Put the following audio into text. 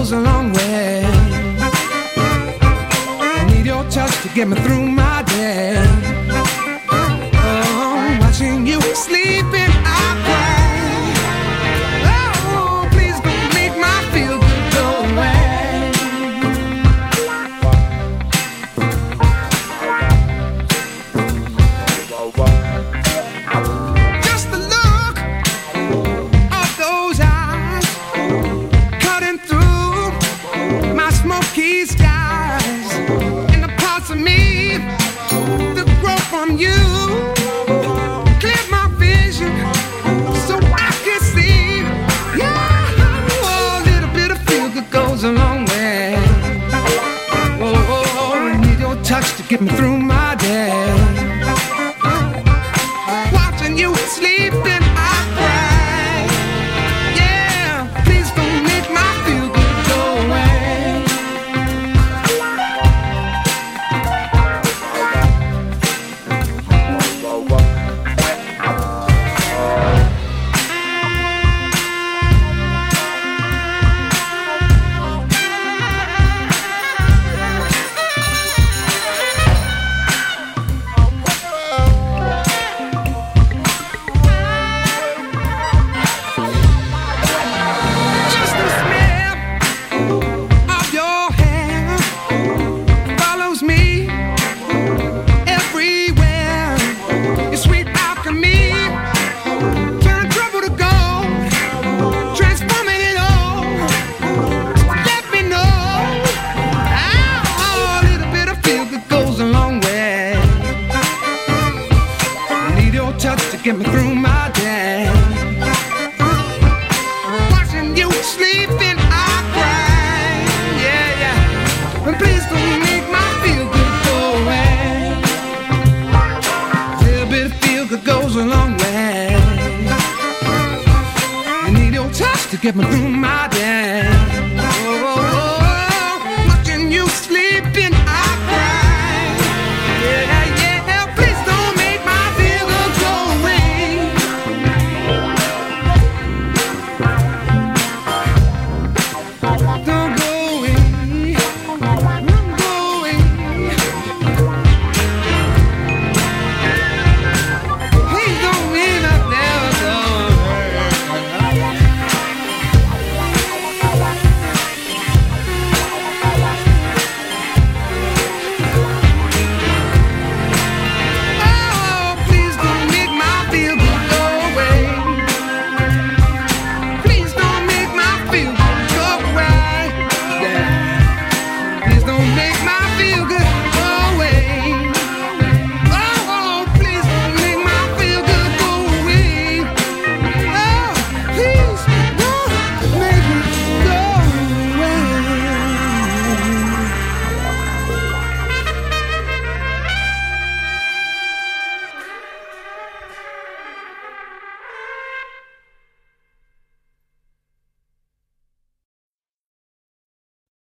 goes a long way. I need your touch to get me through my day. Oh, watching you sleeping, I pray. Oh, please don't make my feel good go away. Just the look of those eyes cutting through my smoky skies, and the parts of me that grow from you clear my vision so I can see. Yeah, oh, a little bit of feel that goes a long way. Oh, I need your touch to get me through my day. Watching you sleeping, I pray. Yeah, please don't make my feel good go away. Just the smell of your hair follows me everywhere. Your sweet alchemy, turn trouble to gold, transforming it all. Let me know how a little bit of feel that goes a long way. I need your touch to get me through my day. Watching you sleeping, I cry. Yeah, yeah. And please don't make my feel good go away. A little bit of feel good goes a long way. I need your touch to get me through my day.